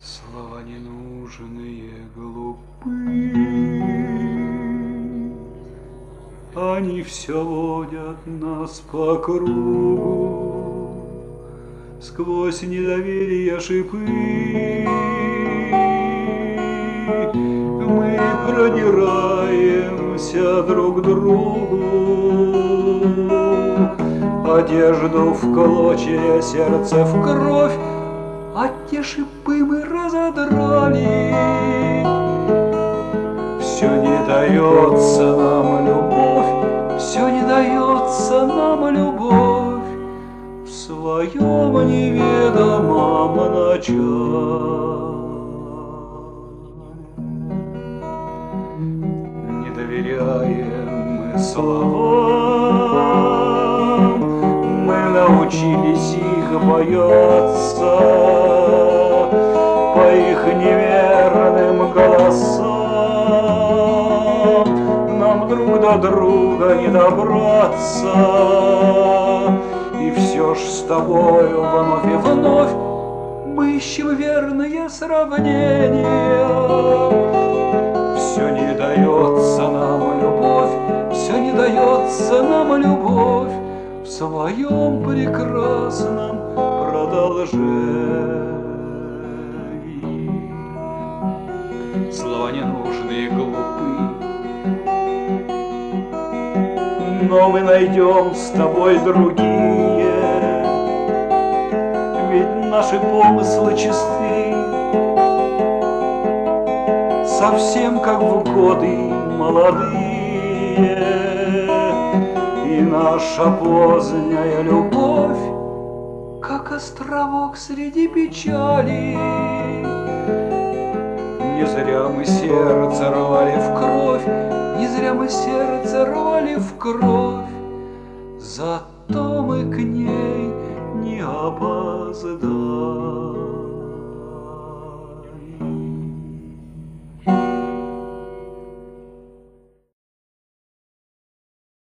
Слова ненужные, глупы, они все водят нас по кругу, сквозь недоверие шипы. Мы продираемся друг к другу, одежду в клочья, сердце в кровь, а те шипы мы разодрали. Все не дается нам любовь, все не дается нам любовь в своем неведомом начале. Не доверяем мы словам, мы научились их бояться, по их неверным голосам нам друг до друга не добраться. И все ж с тобою вновь и вновь мы ищем верные сравнения. Все не дается нам любовь, все не дается нам любовь в своем прекрасном продолжении. Слова ненужные, глупы, но мы найдем с тобой другие, ведь наши помыслы чисты, совсем как в годы молодые. И наша поздняя любовь, как островок среди печали. Не зря мы сердце рвали в кровь, не зря мы сердце рвали в кровь, зато мы к ней не опоздали.